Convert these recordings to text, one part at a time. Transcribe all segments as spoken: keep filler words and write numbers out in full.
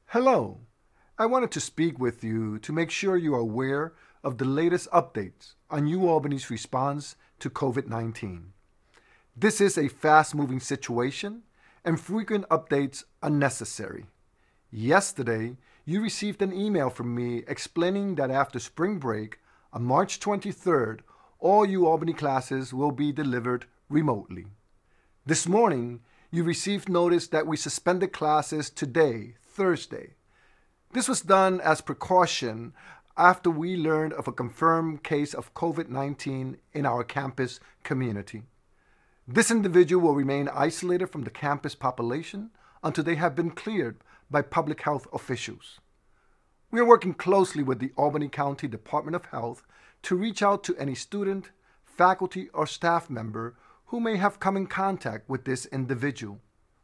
Hello. I wanted to speak with you to make sure you are aware of the latest updates on UAlbany's response to COVID nineteen. This is a fast-moving situation, and frequent updates are necessary. Yesterday, you received an email from me explaining that after spring break, on March twenty-third, all UAlbany classes will be delivered remotely. This morning, you received notice that we suspended classes today, Thursday. This was done as precaution after we learned of a confirmed case of COVID nineteen in our campus community. This individual will remain isolated from the campus population until they have been cleared by public health officials. We are working closely with the Albany County Department of Health to reach out to any student, faculty, or staff member who may have come in contact with this individual.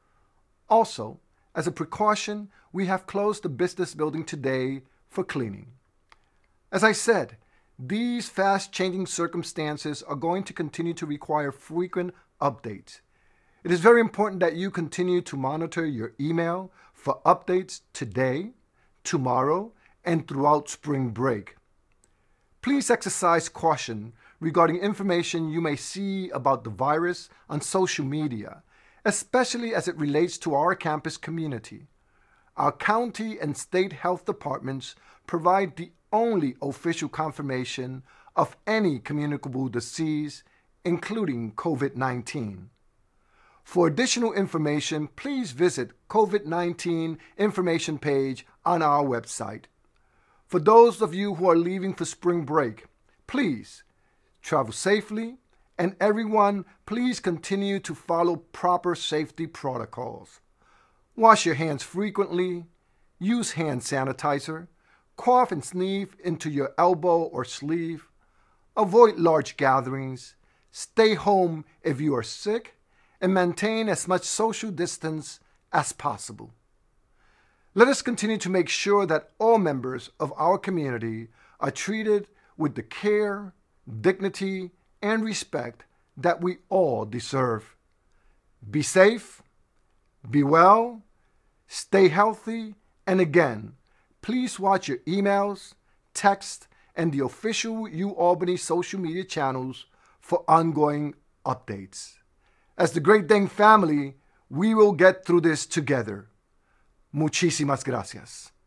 Also, as a precaution, we have closed the business building today for cleaning. As I said, these fast-changing circumstances are going to continue to require frequent updates. It is very important that you continue to monitor your email for updates today, tomorrow, and throughout spring break. Please exercise caution regarding information you may see about the virus on social media, especially as it relates to our campus community. Our county and state health departments provide the only official confirmation of any communicable disease, including COVID nineteen. For additional information, please visit COVID nineteen information page on our website. For those of you who are leaving for spring break, please travel safely, and everyone, please continue to follow proper safety protocols. Wash your hands frequently, use hand sanitizer, cough and sneeze into your elbow or sleeve, avoid large gatherings, stay home if you are sick, and maintain as much social distance as possible. Let us continue to make sure that all members of our community are treated with the care, dignity, and respect that we all deserve. Be safe, be well, stay healthy, and again, please watch your emails, text, and the official UAlbany social media channels for ongoing updates. As the Great Dane family, we will get through this together. Muchísimas gracias.